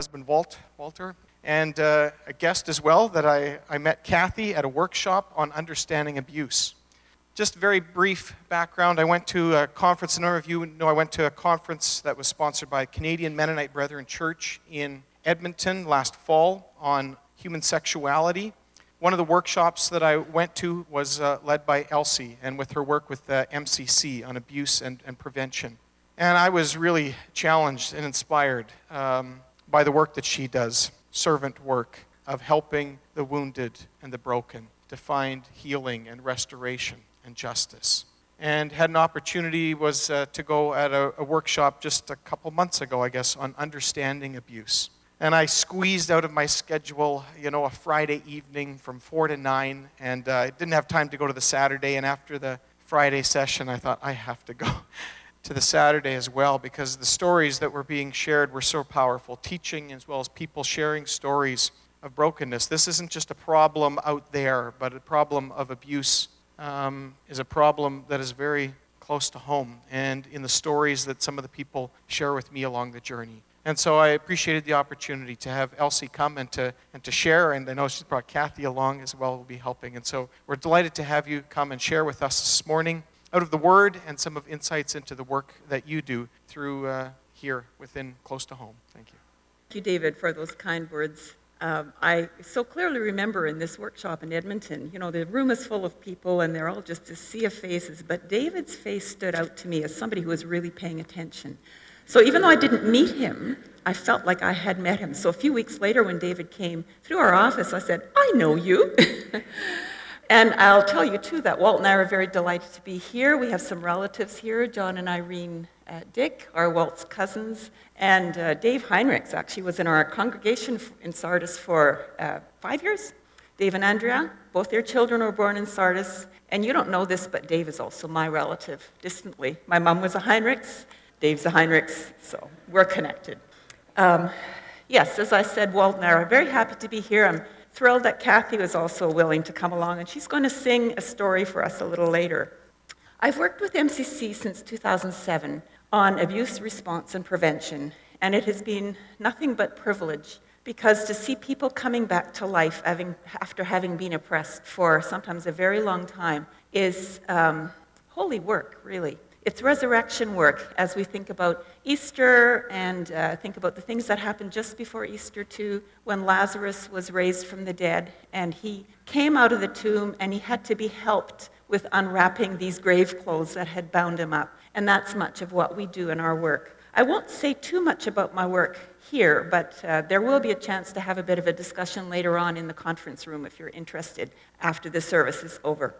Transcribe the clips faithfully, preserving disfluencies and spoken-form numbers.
husband Walt, Walter, and uh, a guest as well that I, I met Kathy at a workshop on understanding abuse. Just very brief background, I went to a conference, a number of you know I went to a conference that was sponsored by Canadian Mennonite Brethren Church in Edmonton last fall on human sexuality. One of the workshops that I went to was uh, led by Elsie, and with her work with uh, M C C on abuse and, and prevention. And I was really challenged and inspired um, by the work that she does, servant work of helping the wounded and the broken to find healing and restoration and justice. And had an opportunity was uh, to go at a, a workshop just a couple months ago, I guess, on understanding abuse. And I squeezed out of my schedule, you know, a Friday evening from four to nine, and uh, I didn't have time to go to the Saturday. And after the Friday session, I thought, I have to go to the Saturday as well, because the stories that were being shared were so powerful, teaching as well as people sharing stories of brokenness. This isn't just a problem out there, but a problem of abuse um, is a problem that is very close to home, and in the stories that some of the people share with me along the journey. And so I appreciated the opportunity to have Elsie come and to and to share, and I know she's brought Kathy along as well, who will be helping. And so we're delighted to have you come and share with us this morning out of the Word and some of insights into the work that you do through uh, here within close to home. Thank you. Thank you, David, for those kind words. Um, I so clearly remember in this workshop in Edmonton, you know, the room is full of people and they're all just a sea of faces, but David's face stood out to me as somebody who was really paying attention. So even though I didn't meet him, I felt like I had met him. So a few weeks later when David came through our office, I said, I know you. And I'll tell you, too, that Walt and I are very delighted to be here. We have some relatives here, John and Irene uh, Dick, are Walt's cousins. And uh, Dave Heinrichs actually was in our congregation in Sardis for uh, five years. Dave and Andrea, both their children were born in Sardis. And you don't know this, but Dave is also my relative, distantly. My mom was a Heinrichs, Dave's a Heinrichs, so we're connected. Um, yes, as I said, Walt and I are very happy to be here. I'm thrilled that Kathy was also willing to come along, and she's going to sing a story for us a little later. I've worked with M C C since two thousand seven on abuse response and prevention, and it has been nothing but privilege, because to see people coming back to life having, after having been oppressed for sometimes a very long time is um, holy work, really. It's resurrection work as we think about Easter and uh, think about the things that happened just before Easter too, when Lazarus was raised from the dead and he came out of the tomb and he had to be helped with unwrapping these grave clothes that had bound him up. And that's much of what we do in our work. I won't say too much about my work here, but uh, there will be a chance to have a bit of a discussion later on in the conference room if you're interested after the service is over.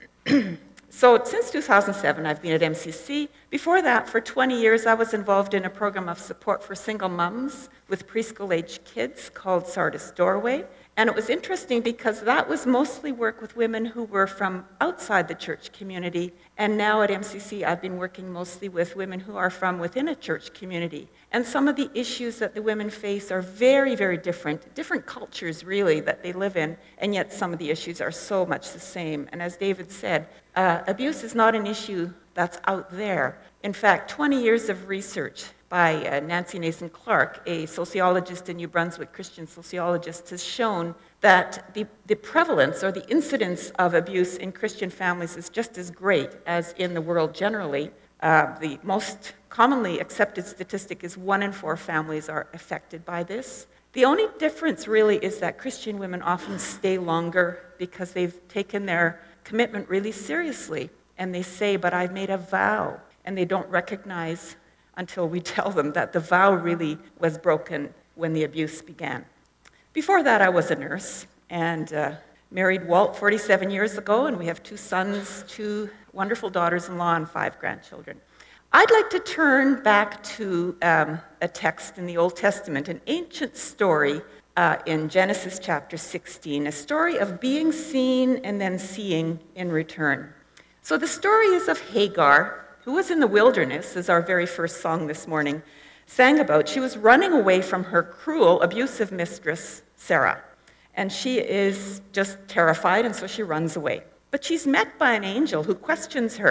So since two thousand seven, I've been at M C C. Before that, for twenty years, I was involved in a program of support for single moms with preschool-age kids called Sardis Doorway. And it was interesting because that was mostly work with women who were from outside the church community. And now at M C C, I've been working mostly with women who are from within a church community. And some of the issues that the women face are very, very different, different cultures really that they live in, and yet some of the issues are so much the same. And as David said, uh, abuse is not an issue that's out there. In fact, twenty years of research by uh, Nancy Nason Clark, a sociologist in New Brunswick, Christian sociologist, has shown that the, the prevalence or the incidence of abuse in Christian families is just as great as in the world generally. Uh, the most commonly accepted statistic is one in four families are affected by this. The only difference really is that Christian women often stay longer because they've taken their commitment really seriously. And they say, but I've made a vow. And they don't recognize until we tell them that the vow really was broken when the abuse began. Before that, I was a nurse and uh, married Walt forty-seven years ago, and we have two sons, two wonderful daughters-in-law, and five grandchildren. I'd like to turn back to um, a text in the Old Testament, an ancient story uh, in Genesis chapter sixteen, a story of being seen and then seeing in return. So the story is of Hagar, who was in the wilderness, as our very first song this morning sang about. She was running away from her cruel, abusive mistress, Sarah. And she is just terrified, and so she runs away. But she's met by an angel who questions her.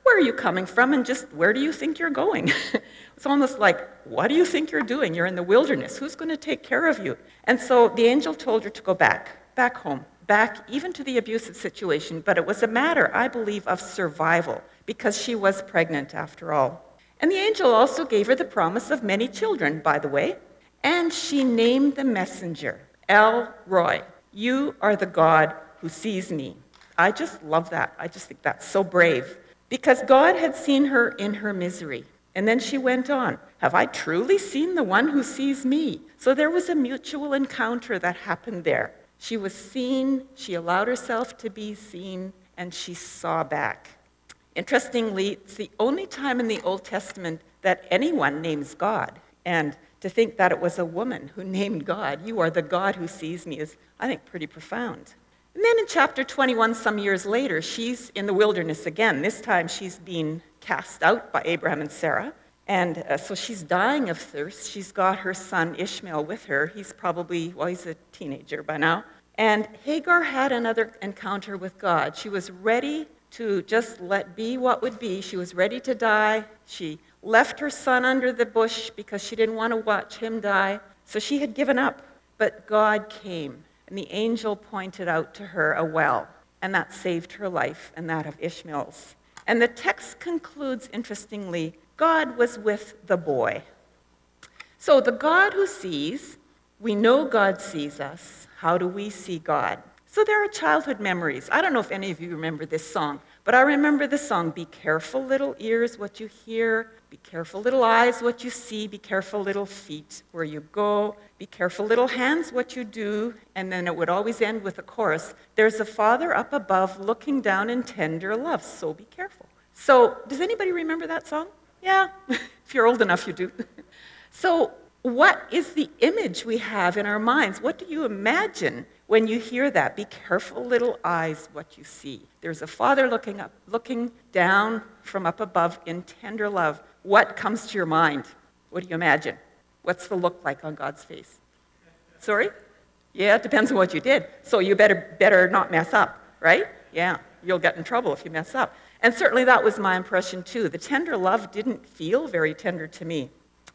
where are you coming from and just where do you think you're going? It's almost like, what do you think you're doing? You're in the wilderness. Who's going to take care of you? And so the angel told her to go back, back home, back even to the abusive situation. But it was a matter, I believe, of survival because she was pregnant after all. And the angel also gave her the promise of many children, by the way. And she named the messenger, El Roi. You are the God who sees me. I just love that. I just think that's so brave. Because God had seen her in her misery. And then she went on, have I truly seen the one who sees me? So there was a mutual encounter that happened there. She was seen, she allowed herself to be seen, and she saw back. Interestingly, it's the only time in the Old Testament that anyone names God. And to think that it was a woman who named God, you are the God who sees me, is, I think, pretty profound. And then in chapter twenty-one, some years later, she's in the wilderness again. This time she's being cast out by Abraham and Sarah. And uh, so she's dying of thirst. She's got her son Ishmael with her. He's probably, well, he's a teenager by now. And Hagar had another encounter with God. She was ready to just let be what would be. She was ready to die. She left her son under the bush because she didn't want to watch him die. So she had given up. But God came. And the angel pointed out to her a well, and that saved her life and that of Ishmael's. And the text concludes, interestingly, God was with the boy. So the God who sees, we know God sees us. How do we see God? So there are childhood memories. I don't know if any of you remember this song, but I remember the song, be careful, little ears, what you hear. Be careful, little eyes, what you see. Be careful, little feet, where you go. Be careful, little hands, what you do. And then it would always end with a chorus. There's a Father up above looking down in tender love, so be careful. So does anybody remember that song? Yeah, if you're old enough, you do. So what is the image we have in our minds? What do you imagine when you hear that? Be careful, little eyes, what you see. There's a Father looking up, looking down from up above in tender love. What comes to your mind? What do you imagine? What's the look like on God's face? Sorry? Yeah, it depends on what you did. So you better better not mess up, right? Yeah, you'll get in trouble if you mess up. And certainly that was my impression too. The tender love didn't feel very tender to me.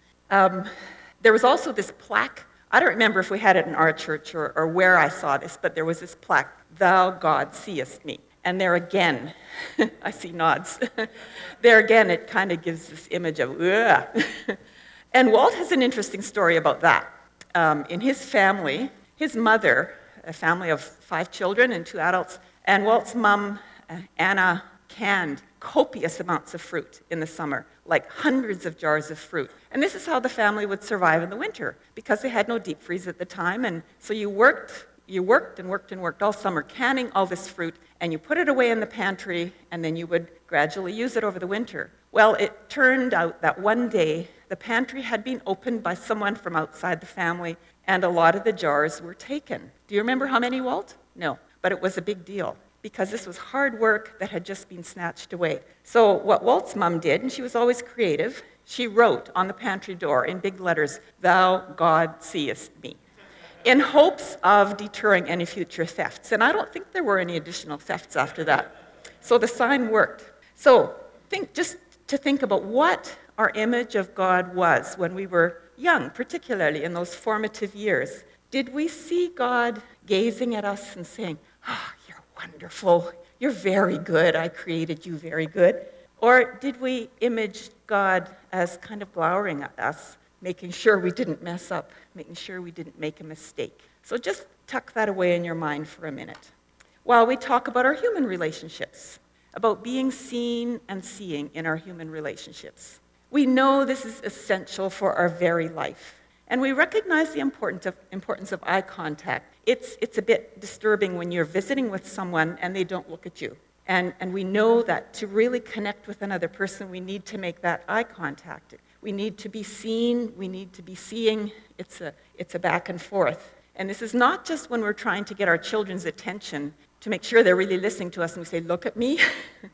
Um, there was also this plaque. I don't remember if we had it in our church or, or where I saw this, but there was this plaque, Thou God seest me. And there again, I see nods. There again, it kind of gives this image of, ugh. And Walt has an interesting story about that. Um, in his family, his mother, a family of five children and two adults, and Walt's mom, uh, Anna, canned copious amounts of fruit in the summer, like hundreds of jars of fruit. And this is how the family would survive in the winter, because they had no deep freeze at the time. And so you worked, you worked and worked and worked all summer, canning all this fruit, and you put it away in the pantry, and then you would gradually use it over the winter. Well, it turned out that one day, the pantry had been opened by someone from outside the family, and a lot of the jars were taken. Do you remember how many, Walt? No, but it was a big deal, because this was hard work that had just been snatched away. So what Walt's mom did, and she was always creative, she wrote on the pantry door in big letters, Thou God seest me, in hopes of deterring any future thefts. And I don't think there were any additional thefts after that. So the sign worked. So think just to think about what our image of God was when we were young, particularly in those formative years. Did we see God gazing at us and saying, oh, you're wonderful, you're very good, I created you very good? Or did we image God as kind of glowering at us, making sure we didn't mess up, making sure we didn't make a mistake? So just tuck that away in your mind for a minute. While we talk about our human relationships, about being seen and seeing in our human relationships. We know this is essential for our very life. And we recognize the importance of, importance of eye contact. It's, it's a bit disturbing when you're visiting with someone and they don't look at you. And, and we know that to really connect with another person, we need to make that eye contact. We need to be seen, we need to be seeing. It's a, it's a back and forth. And this is not just when we're trying to get our children's attention to make sure they're really listening to us and we say, look at me.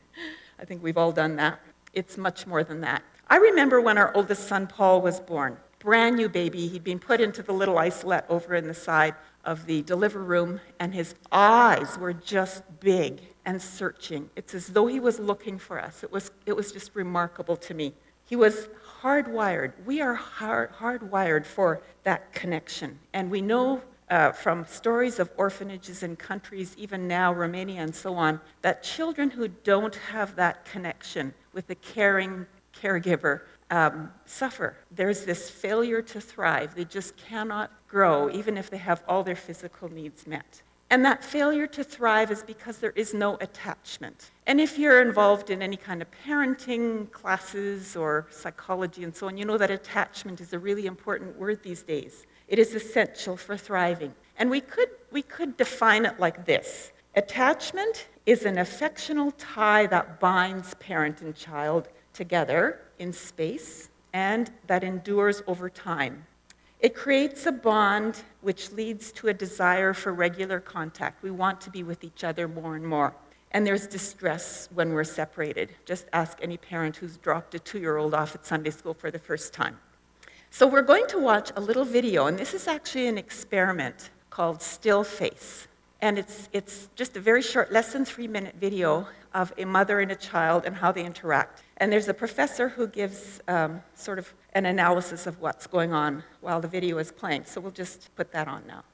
I think we've all done that. It's much more than that. I remember when our oldest son, Paul, was born. brand new baby. He'd been put into the little isolette over in the side of the delivery room, and his eyes were just big and searching. It's as though he was looking for us. It was, it was just remarkable to me. He was hardwired. We are hard, hardwired for that connection. And we know uh, from stories of orphanages in countries, even now, Romania and so on, that children who don't have that connection with a caring caregiver um, suffer. There's this failure to thrive. They just cannot grow, even if they have all their physical needs met. And that failure to thrive is because there is no attachment. And if you're involved in any kind of parenting classes or psychology and so on, you know that attachment is a really important word these days. It is essential for thriving. And we could, we could define it like this. Attachment is an affectional tie that binds parent and child together in space and that endures over time. It creates a bond which leads to a desire for regular contact. We want to be with each other more and more. And there's distress when we're separated. Just ask any parent who's dropped a two-year-old off at Sunday school for the first time. So we're going to watch a little video, and this is actually an experiment called Still Face. And it's, it's just a very short, less than three-minute video of a mother and a child and how they interact. And there's a professor who gives um, sort of an analysis of what's going on while the video is playing. So we'll just put that on now.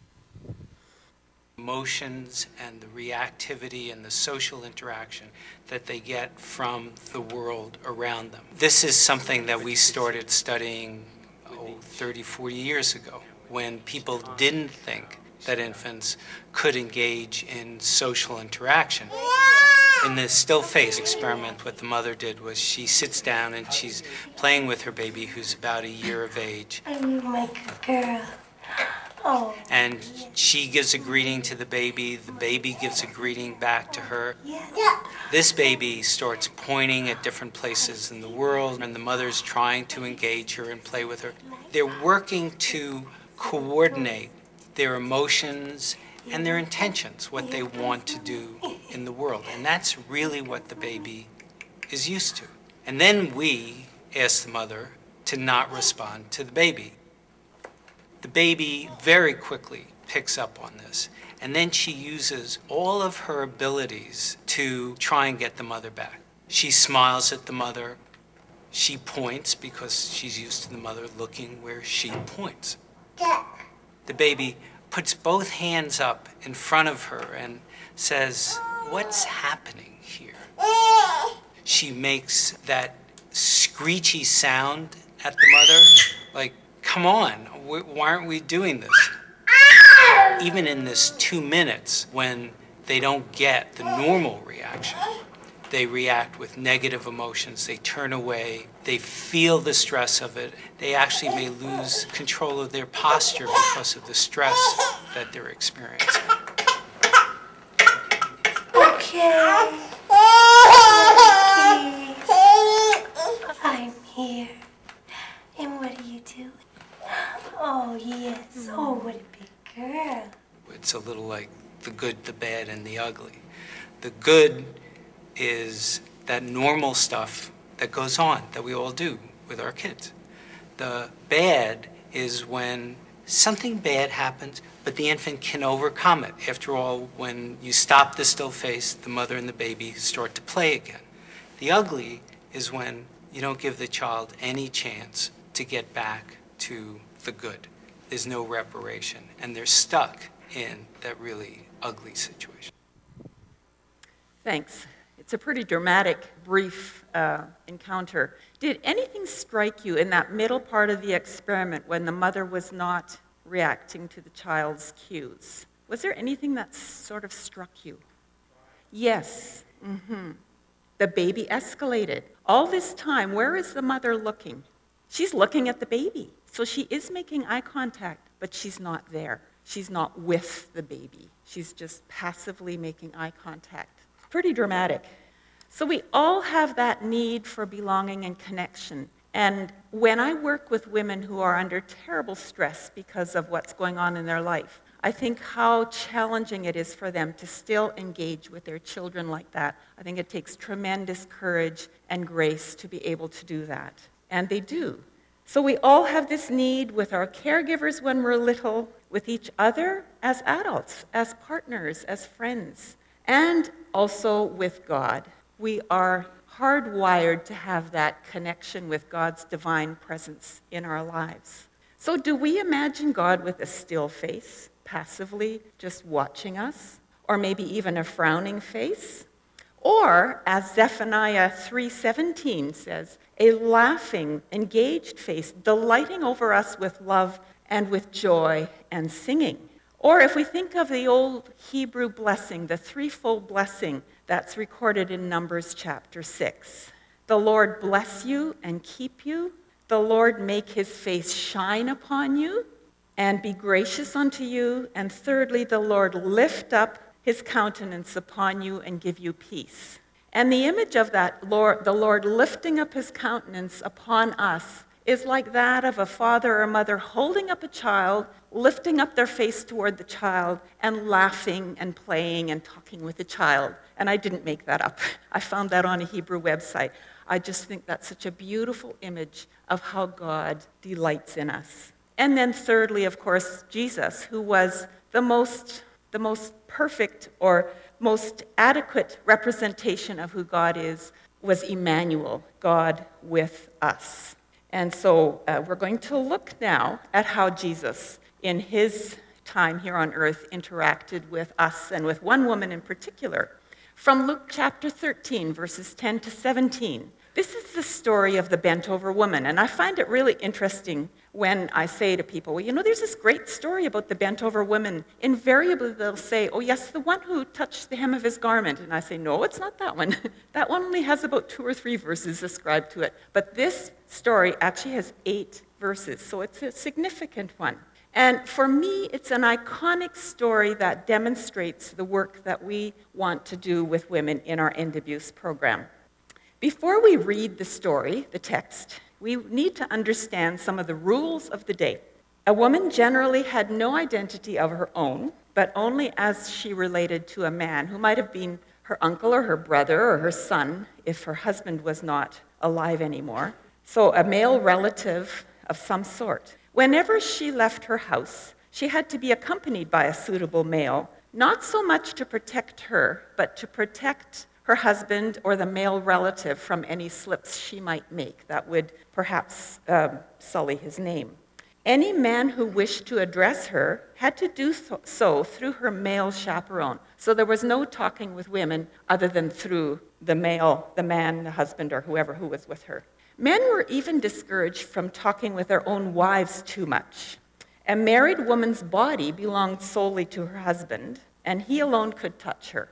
Emotions and the reactivity and the social interaction that they get from the world around them. This is something that we started studying oh, thirty, forty years ago, when people didn't think that infants could engage in social interaction. In the still face experiment, what the mother did was she sits down and she's playing with her baby who's about a year of age. I'm like a girl. Oh. And she gives a greeting to the baby, the baby gives a greeting back to her. Yeah. This baby starts pointing at different places in the world, and the mother's trying to engage her and play with her. They're working to coordinate their emotions and their intentions, what they want to do in the world. And that's really what the baby is used to. And then we ask the mother to not respond to the baby. The baby very quickly picks up on this, and then she uses all of her abilities to try and get the mother back. She smiles at the mother. She points because she's used to the mother looking where she points. The baby puts both hands up in front of her and says, "What's happening here?" She makes that screechy sound at the mother, like, "Come on, why aren't we doing this?" Even in this two minutes, when they don't get the normal reaction, they react with negative emotions, they turn away, they feel the stress of it. They actually may lose control of their posture because of the stress that they're experiencing. Okay. Okay. I'm here. And what are you doing? Oh, yes. Oh, what a big girl. It's a little like the good, the bad, and the ugly. The good is that normal stuff that goes on, that we all do with our kids. The bad is when something bad happens, but the infant can overcome it. After all, when you stop the still face, the mother and the baby start to play again. The ugly is when you don't give the child any chance to get back to the good. There's no reparation, and they're stuck in that really ugly situation. Thanks. It's a pretty dramatic, brief uh, encounter. Did anything strike you in that middle part of the experiment when the mother was not reacting to the child's cues? Was there anything that sort of struck you? Yes. Mm-hmm. The baby escalated. All this time, where is the mother looking? She's looking at the baby. So she is making eye contact, but she's not there. She's not with the baby. She's just passively making eye contact. Pretty dramatic. So we all have that need for belonging and connection. And when I work with women who are under terrible stress because of what's going on in their life, I think how challenging it is for them to still engage with their children like that. I think it takes tremendous courage and grace to be able to do that. And they do. So we all have this need with our caregivers when we're little, with each other as adults, as partners, as friends, and also with God. We are hardwired to have that connection with God's divine presence in our lives. So do we imagine God with a still face, passively just watching us? Or maybe even a frowning face? Or, as Zephaniah three seventeen says, a laughing, engaged face, delighting over us with love and with joy and singing. Or if we think of the old Hebrew blessing, the threefold blessing that's recorded in Numbers chapter six. The Lord bless you and keep you. The Lord make his face shine upon you and be gracious unto you. And thirdly, the Lord lift up his countenance upon you and give you peace. And the image of that Lord, the Lord lifting up his countenance upon us, is like that of a father or mother holding up a child, lifting up their face toward the child, and laughing and playing and talking with the child. And I didn't make that up. I found that on a Hebrew website. I just think that's such a beautiful image of how God delights in us. And then thirdly, of course, Jesus, who was the most, the most perfect or most adequate representation of who God is, was Emmanuel, God with us. And so uh, we're going to look now at how Jesus, in his time here on earth, interacted with us and with one woman in particular. From Luke chapter thirteen, verses ten to seventeen. This is the story of the bent-over woman, and I find it really interesting when I say to people, well, you know, there's this great story about the bent-over woman. Invariably, they'll say, oh, yes, the one who touched the hem of his garment. And I say, no, it's not that one. That one only has about two or three verses ascribed to it. But this story actually has eight verses, so it's a significant one. And for me, it's an iconic story that demonstrates the work that we want to do with women in our End Abuse program. Before we read the story, the text, we need to understand some of the rules of the day. A woman generally had no identity of her own, but only as she related to a man who might have been her uncle or her brother or her son if her husband was not alive anymore. So a male relative of some sort. Whenever she left her house, she had to be accompanied by a suitable male, not so much to protect her, but to protect her husband or the male relative from any slips she might make that would perhaps um, sully his name. Any man who wished to address her had to do so through her male chaperone. So there was no talking with women other than through the male, the man, the husband, or whoever who was with her. Men were even discouraged from talking with their own wives too much. A married woman's body belonged solely to her husband, and he alone could touch her.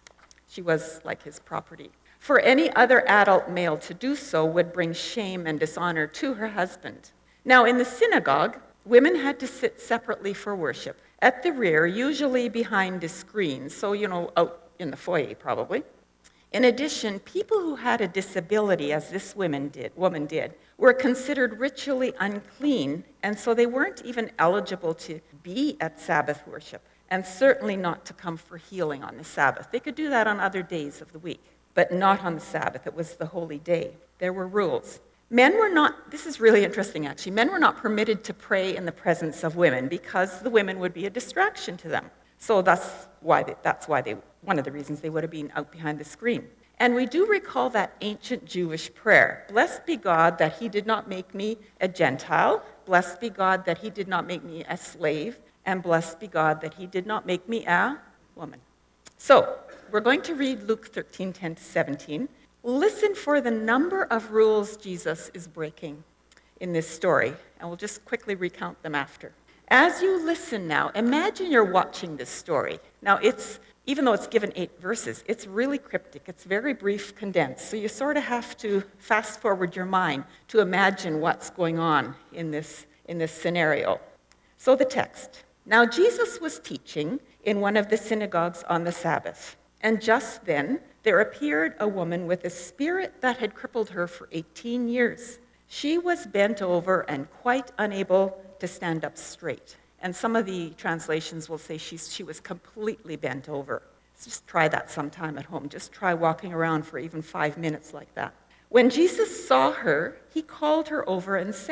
She was like his property. For any other adult male to do so would bring shame and dishonor to her husband. Now, in the synagogue, women had to sit separately for worship, at the rear, usually behind a screen, so, you know, out in the foyer probably. In addition, people who had a disability, as this woman did, woman did, were considered ritually unclean, and so they weren't even eligible to be at Sabbath worship, and certainly not to come for healing on the Sabbath. They could do that on other days of the week, but not on the Sabbath. It was the holy day. There were rules. Men were not, this is really interesting actually, men were not permitted to pray in the presence of women because the women would be a distraction to them. So that's why they, that's why they, one of the reasons they would have been out behind the screen. And we do recall that ancient Jewish prayer, blessed be God that he did not make me a Gentile, blessed be God that he did not make me a slave, and blessed be God that he did not make me a woman. So we're going to read Luke thirteen, ten to seventeen. Listen for the number of rules Jesus is breaking in this story, and we'll just quickly recount them after. As you listen now, imagine you're watching this story. Now, it's even though it's given eight verses, it's really cryptic. It's very brief, condensed. So you sort of have to fast forward your mind to imagine what's going on in this, in this scenario. So the text. Now, Jesus was teaching in one of the synagogues on the Sabbath, and just then there appeared a woman with a spirit that had crippled her for eighteen years. She was bent over and quite unable to stand up straight. And some of the translations will say she's, she was completely bent over. So just try that sometime at home. Just try walking around for even five minutes like that. When Jesus saw her, he called her over and said,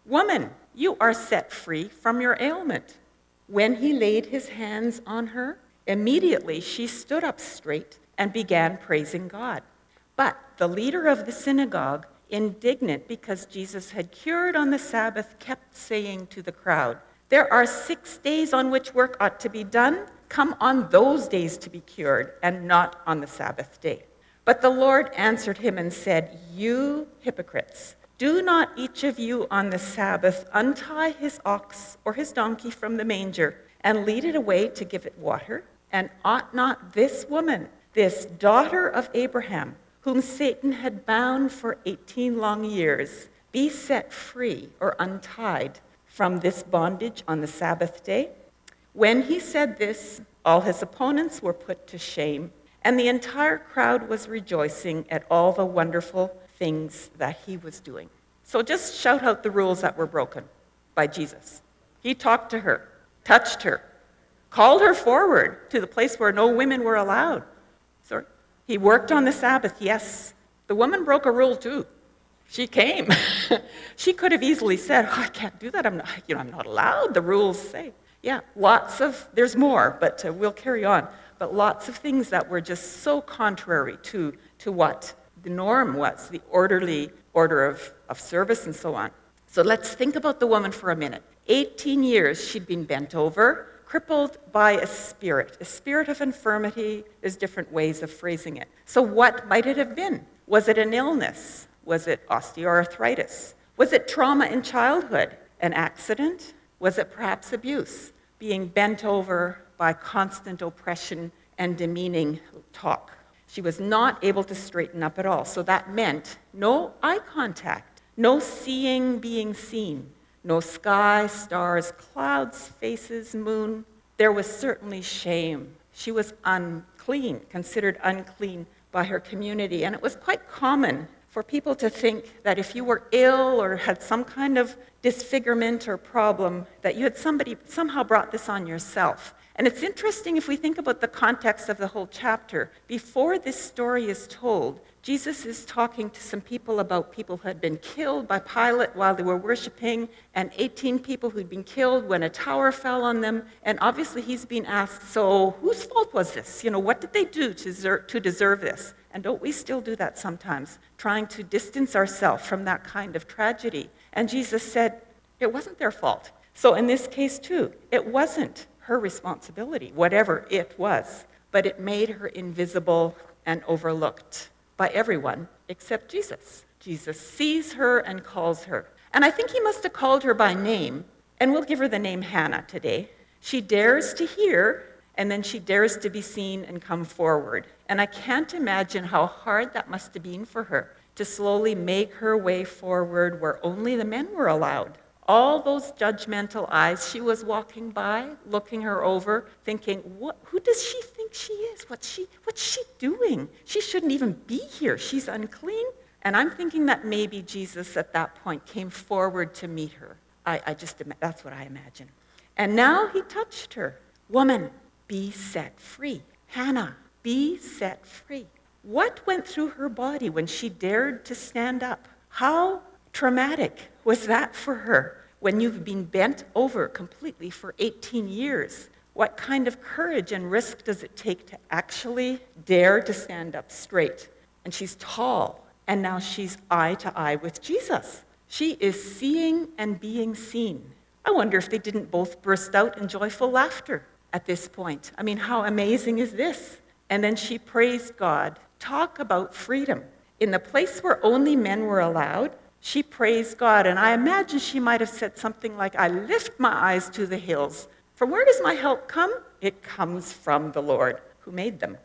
"Woman, you are set free from your ailment." When he laid his hands on her, immediately she stood up straight and began praising God. But the leader of the synagogue, indignant because Jesus had cured on the Sabbath, kept saying to the crowd, "There are six days on which work ought to be done. Come on those days to be cured, and not on the Sabbath day." But the Lord answered him and said, "You hypocrites, do not each of you on the Sabbath untie his ox or his donkey from the manger and lead it away to give it water? And ought not this woman, this daughter of Abraham, whom Satan had bound for eighteen long years, be set free or untied from this bondage on the Sabbath day?" When he said this, all his opponents were put to shame, and the entire crowd was rejoicing at all the wonderful things that he was doing. So just shout out the rules that were broken by Jesus. He talked to her, touched her, called her forward to the place where no women were allowed. Sorry. He worked on the Sabbath, yes. The woman broke a rule too. She came. She could have easily said, "Oh, I can't do that. I'm not, you know, I'm not allowed. The rules say." Yeah, lots of, there's more, but uh, we'll carry on. But lots of things that were just so contrary to, to what the norm was, the orderly order of, of service and so on. So let's think about the woman for a minute. eighteen years she'd been bent over, crippled by a spirit, a spirit of infirmity. There's different ways of phrasing it. So what might it have been? Was it an illness? Was it osteoarthritis? Was it trauma in childhood? An accident? Was it perhaps abuse? Being bent over by constant oppression and demeaning talk. She was not able to straighten up at all. So that meant no eye contact, no seeing being seen, no sky, stars, clouds, faces, moon. There was certainly shame. She was unclean, considered unclean by her community. And it was quite common for people to think that if you were ill or had some kind of disfigurement or problem, that you had somebody somehow brought this on yourself. And it's interesting if we think about the context of the whole chapter. Before this story is told, Jesus is talking to some people about people who had been killed by Pilate while they were worshiping, and eighteen people who'd been killed when a tower fell on them. And obviously he's being asked, so whose fault was this? You know, what did they do to deserve, to deserve this? And don't we still do that sometimes, trying to distance ourselves from that kind of tragedy? And Jesus said, it wasn't their fault. So in this case too, it wasn't her responsibility, whatever it was, but it made her invisible and overlooked by everyone except Jesus. Jesus sees her and calls her. And I think he must have called her by name, and we'll give her the name Hannah today. She dares to hear, and then she dares to be seen and come forward. And I can't imagine how hard that must have been for her to slowly make her way forward where only the men were allowed. All those judgmental eyes, she was walking by, looking her over, thinking, what, who does she think she is? What's she, what's she doing? She shouldn't even be here. She's unclean. And I'm thinking that maybe Jesus at that point came forward to meet her. I, I just, that's what I imagine. And now he touched her. Woman, be set free. Hannah, be set free. What went through her body when she dared to stand up? How traumatic was that for her when you've been bent over completely for eighteen years? What kind of courage and risk does it take to actually dare to stand up straight? And she's tall, and now she's eye to eye with Jesus. She is seeing and being seen. I wonder if they didn't both burst out in joyful laughter at this point. I mean, how amazing is this? And then she praised God. Talk about freedom. In the place where only men were allowed, she praised God, and I imagine she might have said something like, I lift my eyes to the hills. From where does my help come? It comes from the Lord who made them.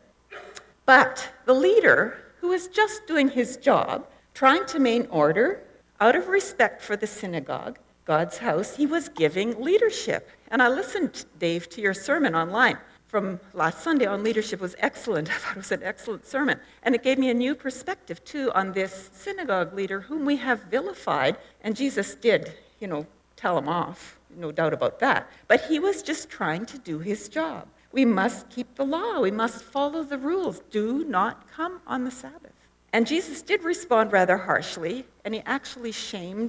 But the leader, who is just doing his job, trying to maintain order, out of respect for the synagogue, God's house, he was giving leadership. And I listened, Dave, to your sermon online from last Sunday on leadership. It was excellent. I thought it was an excellent sermon. And it gave me a new perspective, too, on this synagogue leader whom we have vilified. And Jesus did, you know, tell him off, no doubt about that. But he was just trying to do his job. We must keep the law. We must follow the rules. Do not come on the Sabbath. And Jesus did respond rather harshly, and he actually shamed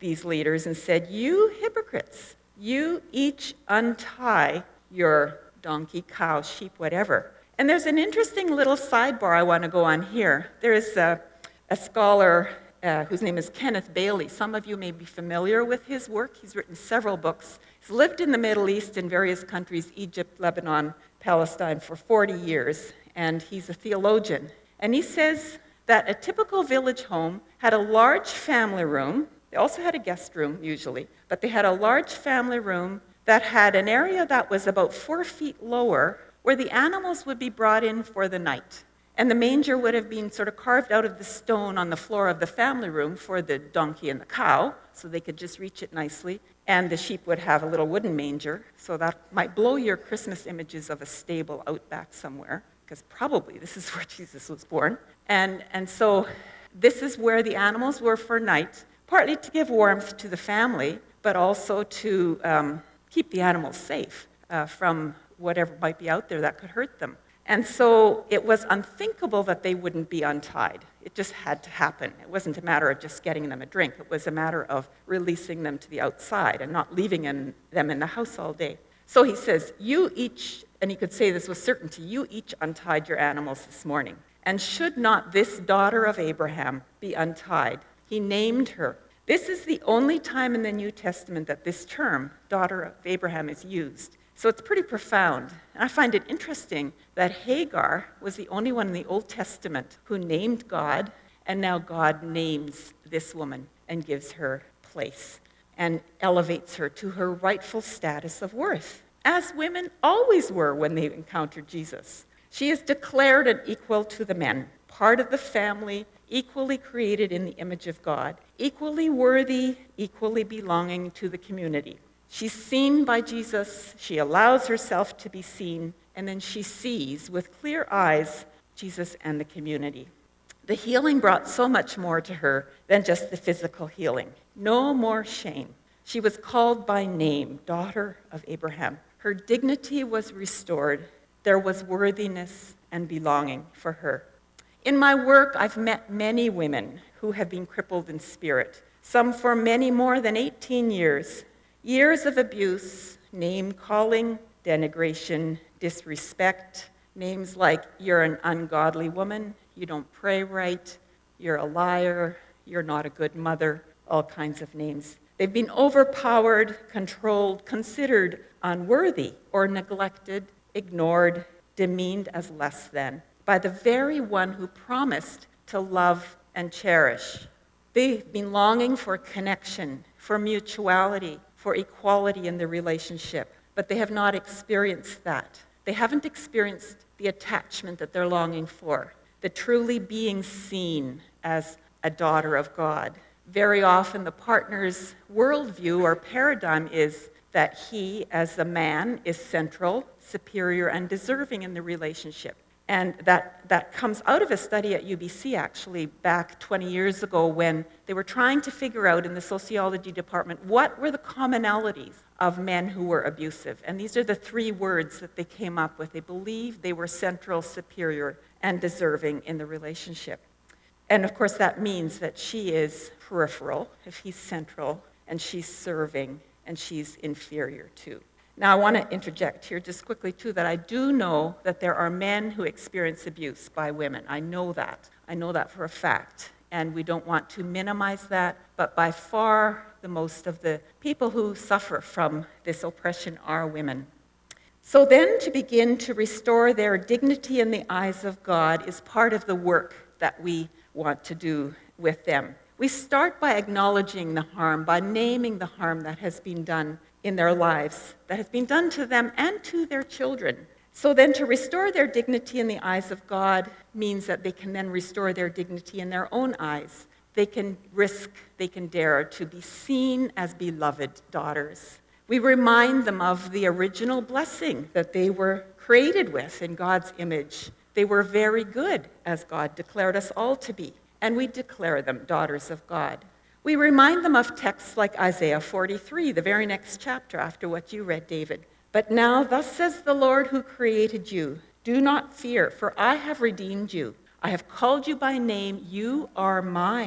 these leaders and said, "You hypocrites, you each untie your donkey, cow, sheep, whatever." And there's an interesting little sidebar I want to go on here. There is a, a scholar uh, whose name is Kenneth Bailey. Some of you may be familiar with his work. He's written several books. He's lived in the Middle East in various countries, Egypt, Lebanon, Palestine, for forty years, and he's a theologian. And he says that a typical village home had a large family room. They also had a guest room, usually, but they had a large family room that had an area that was about four feet lower where the animals would be brought in for the night. And the manger would have been sort of carved out of the stone on the floor of the family room for the donkey and the cow, so they could just reach it nicely. And the sheep would have a little wooden manger, so that might blow your Christmas images of a stable out back somewhere, because probably this is where Jesus was born. And, and so this is where the animals were for night, partly to give warmth to the family, but also to um, keep the animals safe uh, from whatever might be out there that could hurt them. And so it was unthinkable that they wouldn't be untied. It just had to happen. It wasn't a matter of just getting them a drink. It was a matter of releasing them to the outside and not leaving in, them in the house all day. So he says, "You each," and he could say this with certainty, "you each untied your animals this morning. And should not this daughter of Abraham be untied?" He named her. This is the only time in the New Testament that this term, daughter of Abraham, is used. So it's pretty profound. And I find it interesting that Hagar was the only one in the Old Testament who named God, and now God names this woman and gives her place and elevates her to her rightful status of worth, as women always were when they encountered Jesus. She is declared an equal to the men, part of the family, equally created in the image of God, equally worthy, equally belonging to the community. She's seen by Jesus, she allows herself to be seen, and then she sees with clear eyes Jesus and the community. The healing brought so much more to her than just the physical healing. No more shame. She was called by name, daughter of Abraham. Her dignity was restored. There was worthiness and belonging for her. In my work, I've met many women who have been crippled in spirit, some for many more than eighteen years. Years of abuse, name-calling, denigration, disrespect, names like "you're an ungodly woman," "you don't pray right," "you're a liar," "you're not a good mother," all kinds of names. They've been overpowered, controlled, considered unworthy, or neglected, ignored, demeaned as less than by the very one who promised to love and cherish. They've been longing for connection, for mutuality, for equality in the relationship, but they have not experienced that. They haven't experienced the attachment that they're longing for, the truly being seen as a daughter of God. Very often the partner's worldview or paradigm is that he, as a man, is central, superior, and deserving in the relationship. And that, that comes out of a study at U B C, actually, back twenty years ago, when they were trying to figure out in the sociology department what were the commonalities of men who were abusive. And these are the three words that they came up with. They believed they were central, superior, and deserving in the relationship. And of course, that means that she is peripheral, if he's central, and she's serving, and she's inferior too. Now, I want to interject here just quickly, too, that I do know that there are men who experience abuse by women. I know that. I know that for a fact. And we don't want to minimize that, but by far the most of the people who suffer from this oppression are women. So then, to begin to restore their dignity in the eyes of God is part of the work that we want to do with them. We start by acknowledging the harm, by naming the harm that has been done in their lives, that has been done to them and to their children. So then to restore their dignity in the eyes of God means that they can then restore their dignity in their own eyes. They can risk, they can dare to be seen as beloved daughters. We remind them of the original blessing that they were created with in God's image. They were very good, as God declared us all to be, and we declare them daughters of God. We remind them of texts like Isaiah forty-three, the very next chapter after what you read, David. "But now, thus says the Lord who created you, do not fear, for I have redeemed you. I have called you by name, you are mine.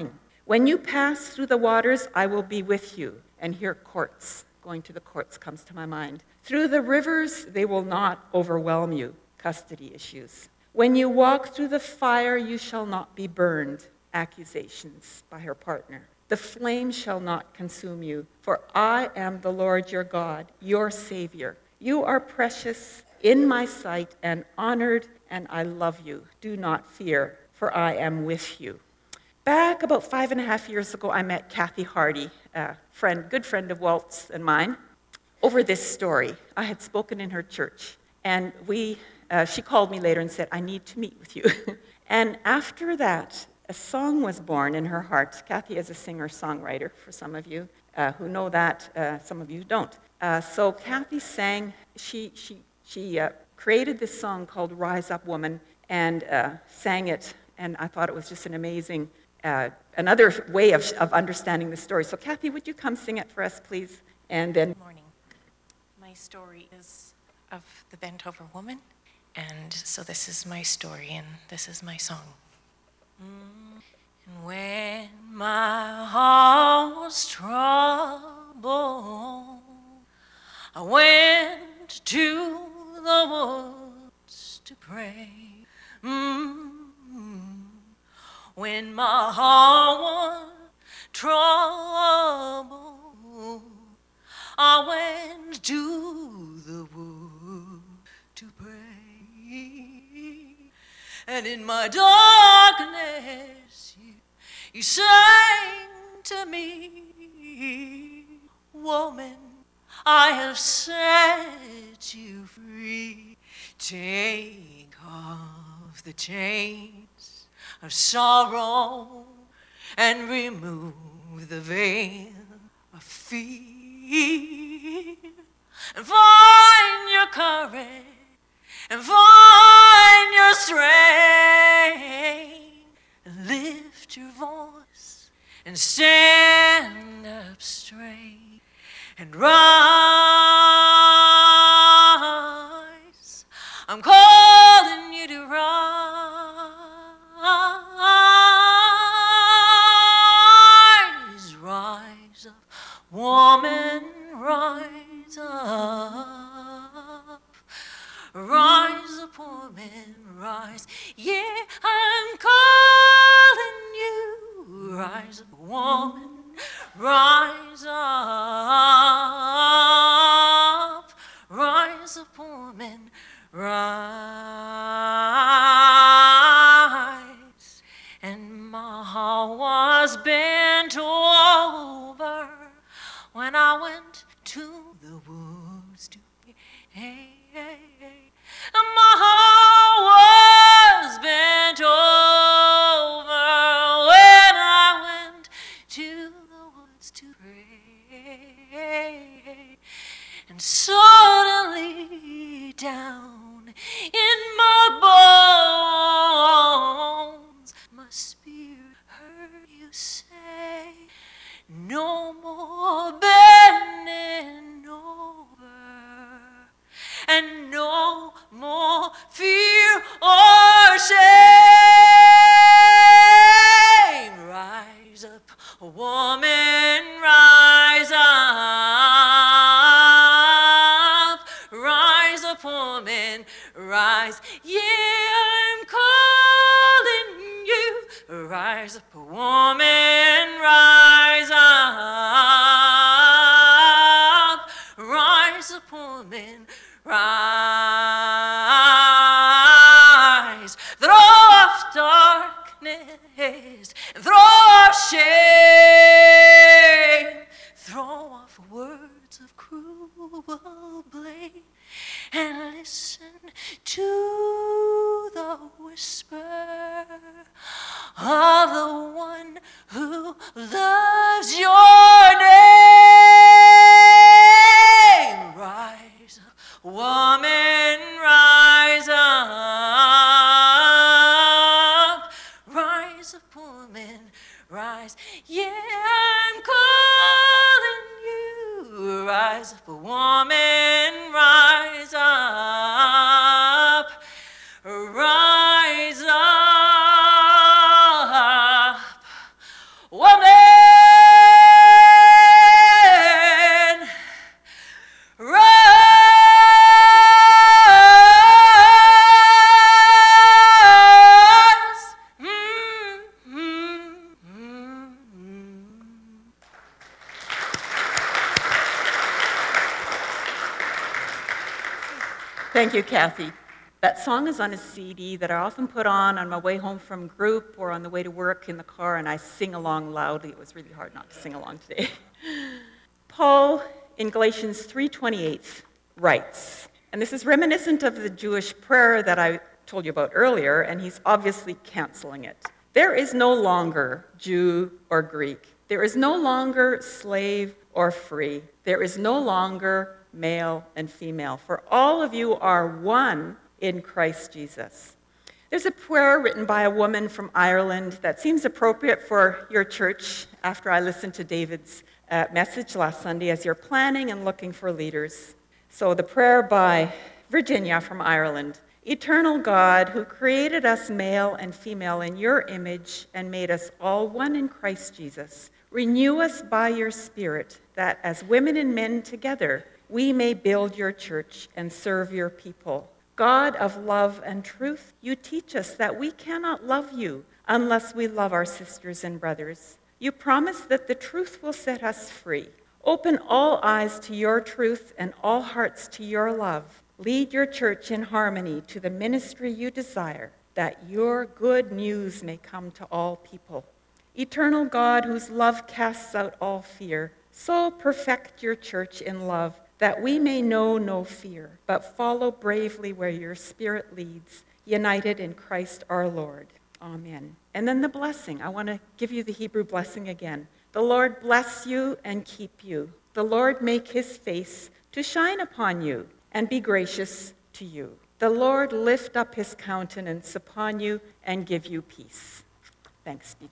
When you pass through the waters, I will be with you. And here, courts, going to the courts comes to my mind. Through the rivers, they will not overwhelm you. Custody issues. When you walk through the fire, you shall not be burned. Accusations by her partner. The flame shall not consume you, for I am the Lord your God, your Savior. You are precious in my sight and honored, and I love you. Do not fear, for I am with you. Back about five and a half years ago, I met Kathy Hardy, a friend, good friend of Walt's and mine, over this story. I had spoken in her church, and we, uh, she called me later and said, I need to meet with you. And after that, a song was born in her heart. Kathy is a singer-songwriter, for some of you uh, who know that, uh, some of you don't. Uh, so Kathy sang, she, she, she uh, created this song called Rise Up Woman, and uh, sang it, and I thought it was just an amazing, uh, another way of, of understanding the story. So Kathy, would you come sing it for us, please? And then... Good morning. My story is of the bent-over woman, and so this is my story, and this is my song. Mm. And when my heart was troubled, I went to the woods to pray. Mm. When my heart was troubled, I went to the woods to pray. And in my darkness, you, you sang to me, woman, I have set you free. Take off the chains of sorrow and remove the veil of fear, and find your courage and find your strength, and lift your voice and stand up straight and rise. I'm calling you to rise. Rise up, woman, rise up. Rise up, woman, rise. Yeah, I'm calling you. Rise up, woman, rise up. Rise up, woman, rise. And my heart was bent over when I went to the woods to hey, hey, hey. And my heart was bent over when I went to the woods to pray. And suddenly down in my bones, my spirit heard you say, no more bending over, and no more fear or shame. Rise up, woman, rise up. Rise up, woman, rise. Yeah, I'm calling you. Rise up, woman, rise up. Rise up, woman, rise. Throw off darkness, throw off shame, throw off words of cruel blame, and listen to the whisper of the one who loves your name. Rise up, woman, rise up. Rise up, woman, rise. Yeah, I'm calling you. Rise up, woman, rise up. Rise up, woman. Thank you, Kathy. That song is on a C D that I often put on on my way home from group or on the way to work in the car, and I sing along loudly. It was really hard not to sing along today. Paul, in Galatians three twenty-eight, writes, and this is reminiscent of the Jewish prayer that I told you about earlier, and he's obviously canceling it. There is no longer Jew or Greek. There is no longer slave or free. There is no longer male and female, for all of you are one in Christ Jesus. There's a prayer written by a woman from Ireland that seems appropriate for your church after I listened to David's uh, message last Sunday as you're planning and looking for leaders. So the prayer by Virginia from Ireland. Eternal God, who created us male and female in your image and made us all one in Christ Jesus, renew us by your Spirit, that as women and men together, we may build your church and serve your people. God of love and truth, you teach us that we cannot love you unless we love our sisters and brothers. You promise that the truth will set us free. Open all eyes to your truth and all hearts to your love. Lead your church in harmony to the ministry you desire, that your good news may come to all people. Eternal God, whose love casts out all fear, so perfect your church in love, that we may know no fear, but follow bravely where your Spirit leads, united in Christ our Lord. Amen. And then the blessing. I want to give you the Hebrew blessing again. The Lord bless you and keep you. The Lord make his face to shine upon you and be gracious to you. The Lord lift up his countenance upon you and give you peace. Thanks be